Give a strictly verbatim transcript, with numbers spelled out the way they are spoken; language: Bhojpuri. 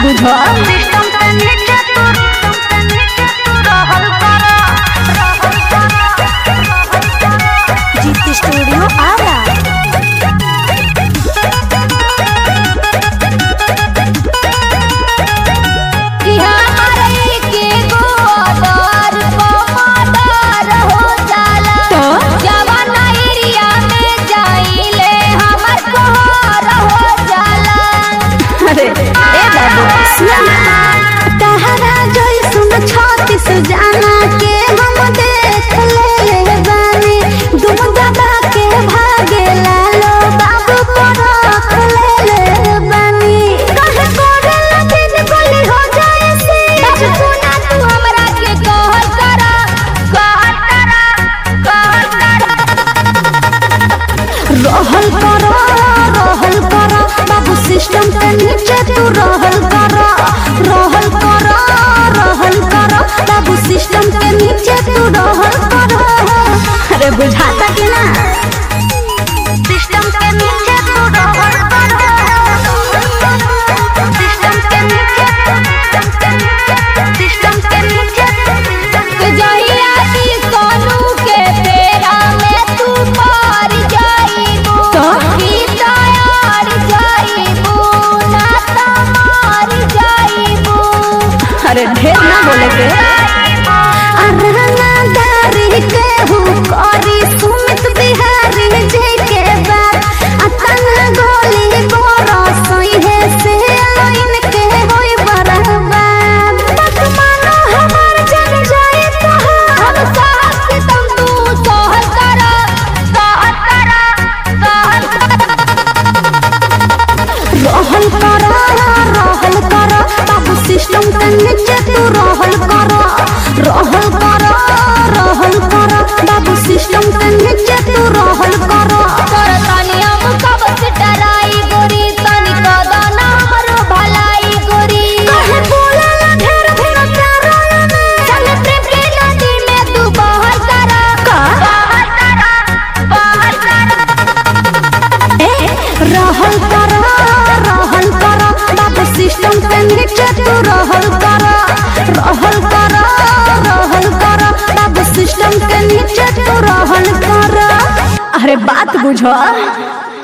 बुझो सिस्टम से नीचे तू रहल करा जीत स्टूडियो आरा। छत्तीस जाना के हम देख ले बानी दुम दबा के भागे लालो बाबू पर रख ले बानी कहे करे लगिन गली हो जाए से बाबू सुना तू हमरा के कहल करा कहल करा कहल करा रहल करा रहल करा बाबू सिस्टम के नीचे तू रहल करा रहल करा रहल करा बाबू सिस्टम के नीचे तू रहल करा। अरे बुझाता कि ना सिस्टम के नीचे तू रहल करा सिस्टम के नीचे सिस्टम के नीचे तो जहिया की सोनू के तेरा में तू पार जाईबू तो की तैयार जाईबू ना तमार जाईबू। अरे ढेर ना बोले के अरहनादारी के हूँ करी सुमित बिहारी जी के बात अतना गोली गोरा सोई है से लाइन के होई बर्बाद मत मानो हमार जन जाए तो हम साथ के तुम तू सहल करा सहल करा सहल रहल करा रहल करा बाबू सिस्टम के नीचे तू रहल करा रहल करा रहल करा बाबू सिस्टम के नीचे तू रहल करा कर तनी हम कब से डराई गोरी तनी कदन हमरो भलाई गोरी कहे बोला ढेर ढेर प्यारा में चल प्रेम के नदी में तू बहल करा बहल करा बहल करा ए रहल करा रहल करा बाबू सिस्टम के नीचे तू रहल करा रहल करा रहल करा बाबू सिस्टम के नीचे तू रहल करा। अरे बात बुझो।